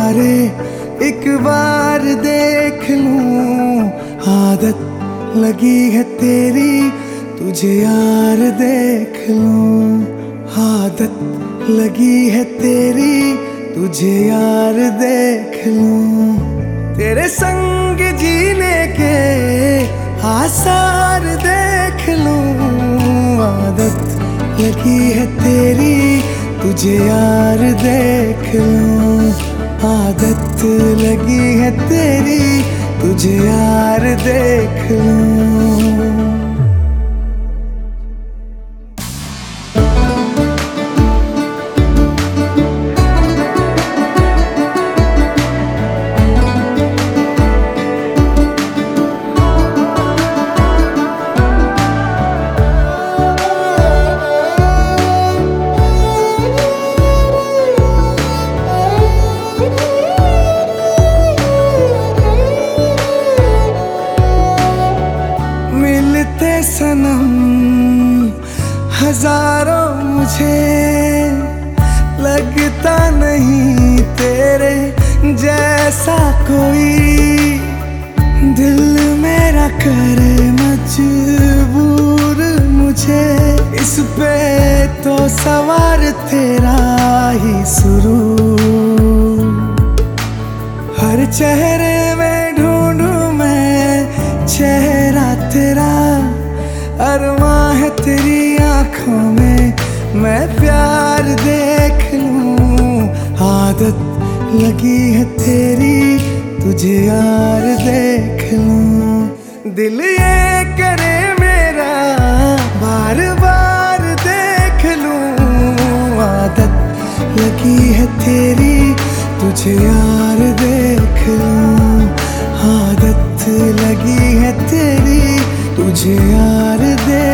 सितारे एक बार देख लूं। आदत लगी है तेरी तुझे यार देख लूं। आदत लगी है तेरी तुझे यार देख लूं। तेरे संग जीने के आसार देख लूं। आदत लगी है तेरी तुझे यार देख लूं। आदत लगी है तेरी तुझे यार देख लूं। मिलते सनम हजारों मुझे लगता नहीं तेरे जैसा कोई। दिल मेरा करे मजबूर मुझे इस पे तो सवार तेरा ही सुरूर। हर चेहरे में ढूंढूं मैं चेहरा तेरा। अरमां है तेरी आंखों में मैं प्यार देख लूं। आदत लगी है तेरी तुझे यार देख लूं। दिल ये करे मेरा बार बार देख लूं। आदत लगी है तेरी तुझे यार देख लूं। आदत लगी है तेरी तुझे यार दे